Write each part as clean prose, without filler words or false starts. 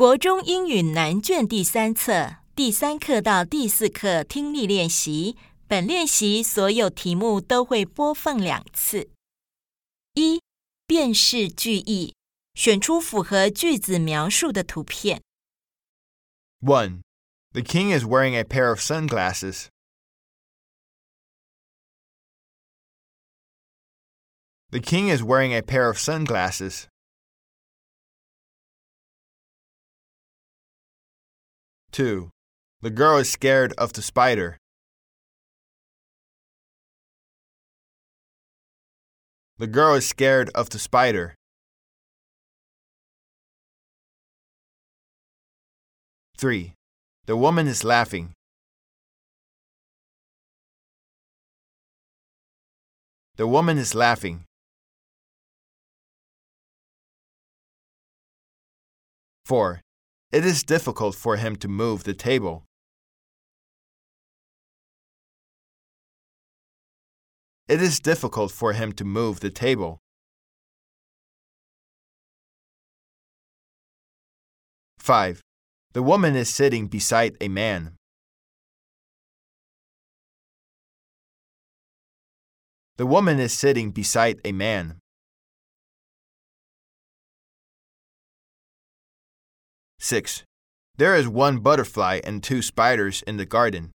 国中英语南卷第3册第3课到第4课听力练习，本练习所有题目都会播放2次。1. 辨识句意，选出符合句子描述的图片。 1. The king is wearing a pair of sunglasses. The king is wearing a pair of sunglasses. 2. The girl is scared of the spider. The girl is scared of the spider. 3. The woman is laughing. The woman is laughing. 4. It is difficult for him to move the table. It is difficult for him to move the table. 5. The woman is sitting beside a man. The woman is sitting beside a man. 6. There is 1 butterfly and 2 spiders in the garden.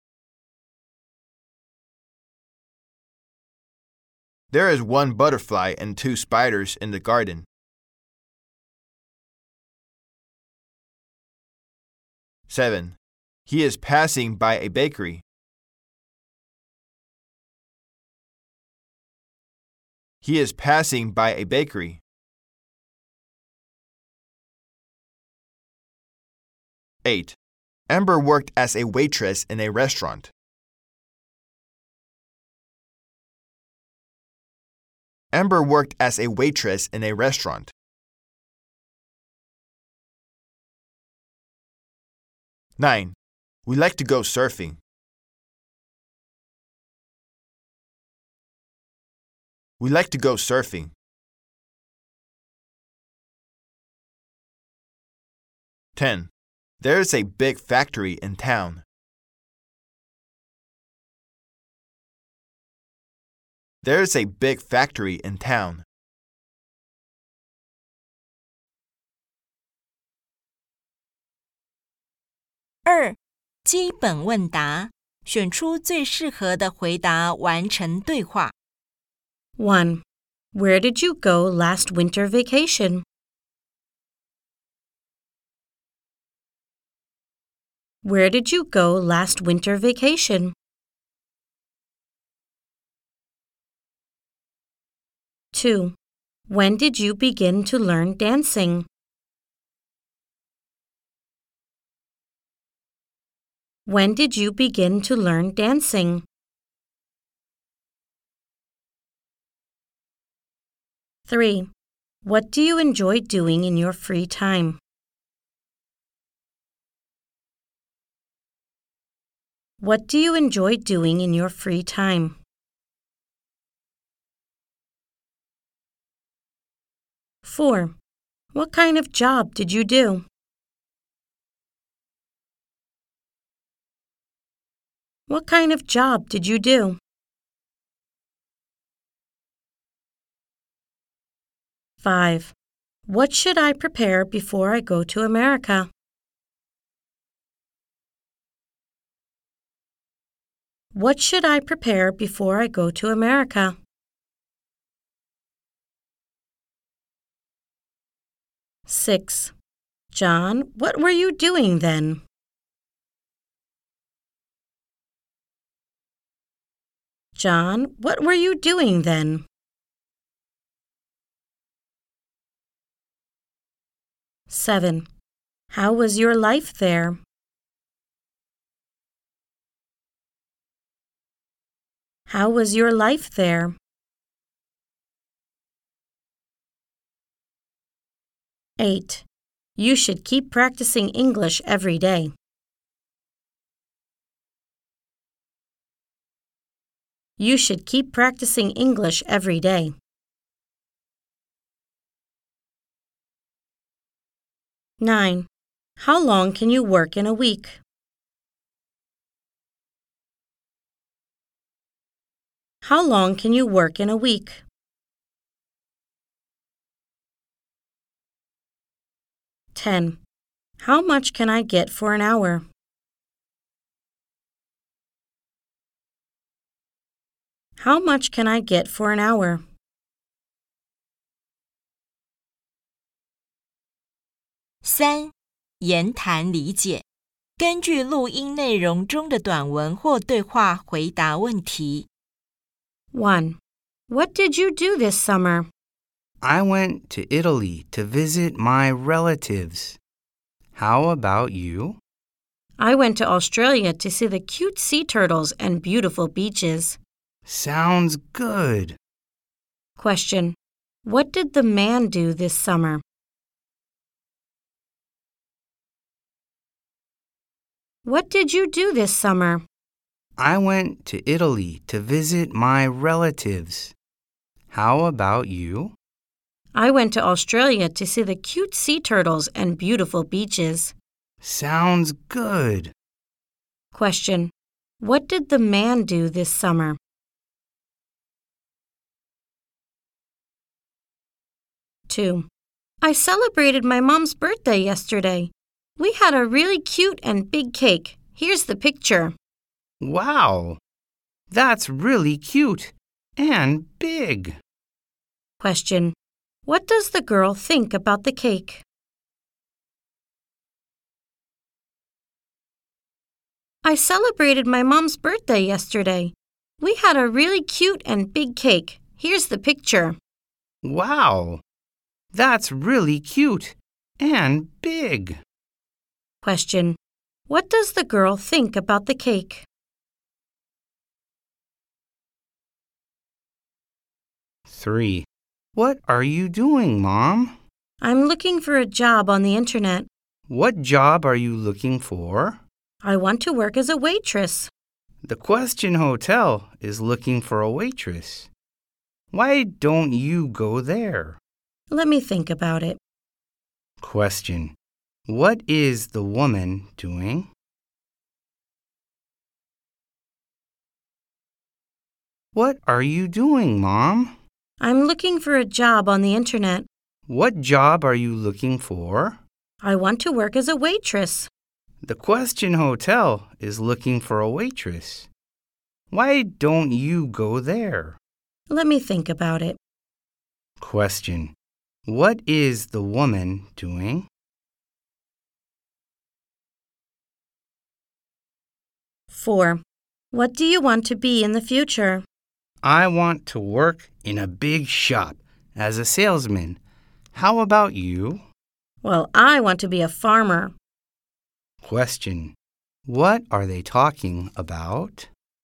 There is 1 butterfly and 2 spiders in the garden. 7. He is passing by a bakery. He is passing by a bakery. 8. Amber worked as a waitress in a restaurant. Amber worked as a waitress in a restaurant. 9. We like to go surfing. We like to go surfing. 10. There is a big factory in town. There is a big factory in town. 2. 基本问答，选出最适合的回答，完成对话。 1. Where did you go last winter vacation? Where did you go last winter vacation? 2. When did you begin to learn dancing? When did you begin to learn dancing? 3. What do you enjoy doing in your free time? What do you enjoy doing in your free time? 4. What kind of job did you do? What kind of job did you do? 5. What should I prepare before I go to America? What should I prepare before I go to America? 6. John, what were you doing then? John, what were you doing then? 7. How was your life there? How was your life there? 8. You should keep practicing English every day. You should keep practicing English every day. 9. How long can you work in a week? How long can you work in a week? 10. How much can I get for an hour? How much can I get for an hour? 3. 言谈理解，根据录音内容中的短文或对话回答问题。 1. What did you do this summer? I went to Italy to visit my relatives. How about you? I went to Australia to see the cute sea turtles and beautiful beaches. Sounds good. Question. What did the man do this summer? What did you do this summer? I went to Italy to visit my relatives. How about you? I went to Australia to see the cute sea turtles and beautiful beaches. Sounds good. Question. What did the man do this summer? Two. I celebrated my mom's birthday yesterday. We had a really cute and big cake. Here's the picture. Wow! That's really cute and big. Question. What does the girl think about the cake? I celebrated my mom's birthday yesterday. We had a really cute and big cake. Here's the picture. Wow! That's really cute and big. Question. What does the girl think about the cake? 3. What are you doing, Mom? I'm looking for a job on the internet. What job are you looking for? I want to work as a waitress. The Question Hotel is looking for a waitress. Why don't you go there? Let me think about it. Question. What is the woman doing? What are you doing, Mom? I'm looking for a job on the internet. What job are you looking for? I want to work as a waitress. The Question Hotel is looking for a waitress. Why don't you go there? Let me think about it. Question. What is the woman doing? Four. What do you want to be in the future? I want to work in a big shop as a salesman. How about you? Well, I want to be a farmer. Question. What are they talking about?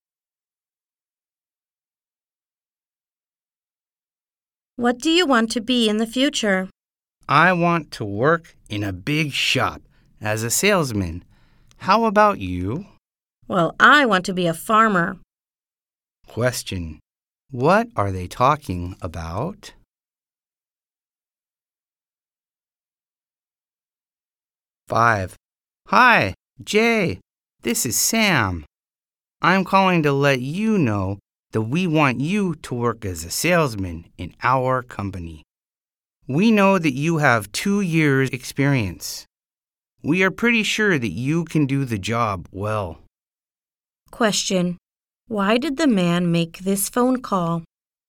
What do you want to be in the future? I want to work in a big shop as a salesman. How about you? Well, I want to be a farmer. Question. What are they talking about? Five. Hi, Jay. This is Sam. I'm calling to let you know that we want you to work as a salesman in our company. We know that you have 2 years' experience. We are pretty sure that you can do the job well. Question. Why did the man make this phone call?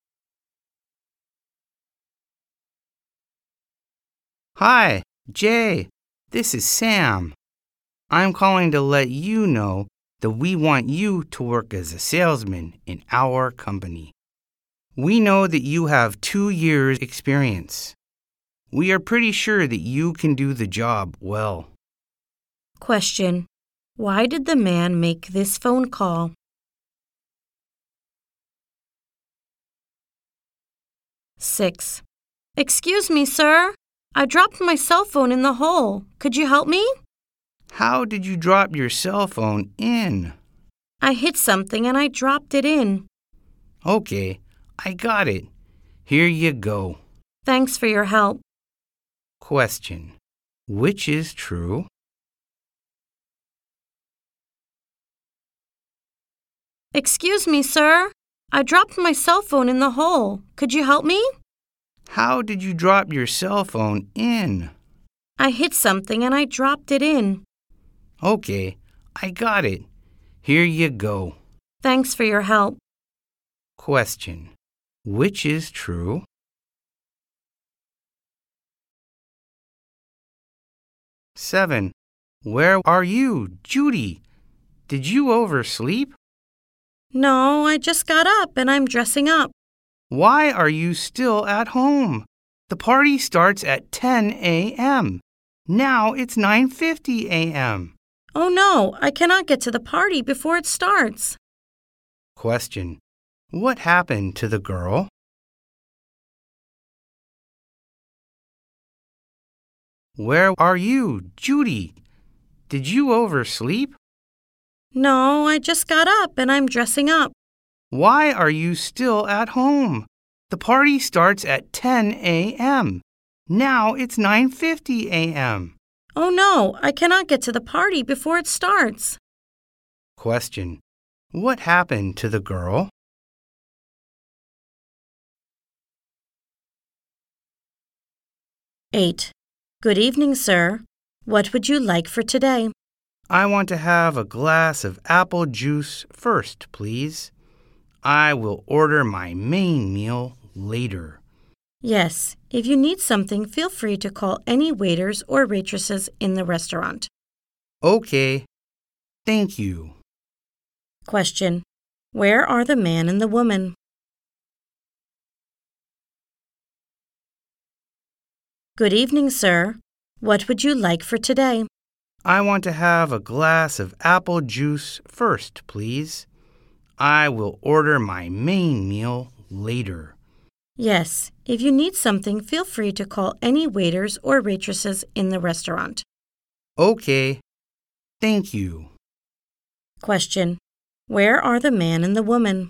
Hi, Jay. This is Sam. I'm calling to let you know that we want you to work as a salesman in our company. We know that you have 2 years' experience. We are pretty sure that you can do the job well. Question. Why did the man make this phone call? Six. Excuse me, sir. I dropped my cell phone in the hole. Could you help me? How did you drop your cell phone in? I hit something and I dropped it in. Okay, I got it. Here you go. Thanks for your help. Question. Which is true? Excuse me, sir. I dropped my cell phone in the hole. Could you help me? How did you drop your cell phone in? I hit something and I dropped it in. Okay, I got it. Here you go. Thanks for your help. Question. Which is true? Seven. Where are you, Judy? Did you oversleep? No, I just got up and I'm dressing up. Why are you still at home? The party starts at 10 a.m. Now it's 9:50 a.m. Oh no, I cannot get to the party before it starts. Question. What happened to the girl? Where are you, Judy? Did you oversleep? No, I just got up and I'm dressing up. Why are you still at home? The party starts at 10 a.m. Now it's 9:50 a.m. Oh no, I cannot get to the party before it starts. Question. What happened to the girl? Eight. Good evening, sir. What would you like for today? I want to have a glass of apple juice first, please. I will order my main meal later. Yes, if you need something, feel free to call any waiters or waitresses in the restaurant. Okay. Thank you. Question. Where are the man and the woman? Good evening, sir. What would you like for today? I want to have a glass of apple juice first, please. I will order my main meal later. Yes, if you need something, feel free to call any waiters or waitresses in the restaurant. Okay. Thank you. Question. Where are the man and the woman?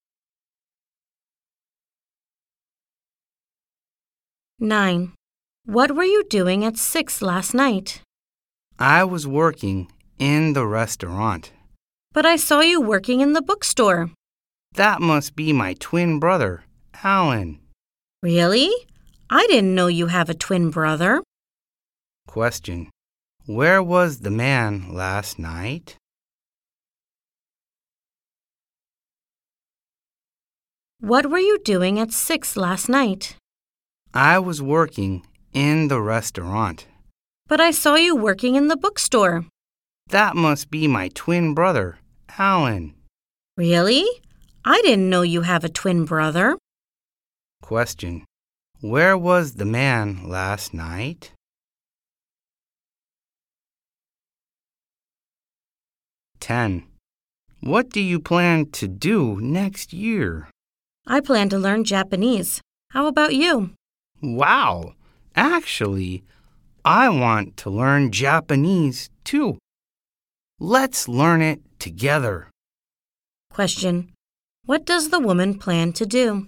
Nine. What were you doing at 6 last night? I was working in the restaurant. But I saw you working in the bookstore. That must be my twin brother, Alan. Really? I didn't know you have a twin brother. Question. Where was the man last night? What were you doing at 6 last night? I was working in the restaurant. But I saw you working in the bookstore. That must be my twin brother, Alan. Really? I didn't know you have a twin brother. Question. Where was the man last night? Ten. What do you plan to do next year? I plan to learn Japanese. How about you? Wow! Actually, I want to learn Japanese too. Let's learn it together. Question. What does the woman plan to do?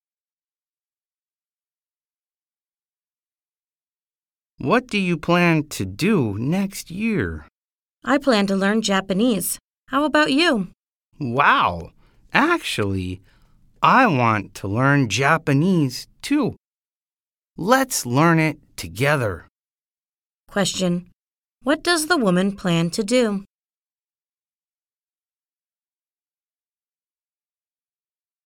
What do you plan to do next year? I plan to learn Japanese. How about you? Wow! Actually, I want to learn Japanese too. Let's learn it together. Question. What does the woman plan to do?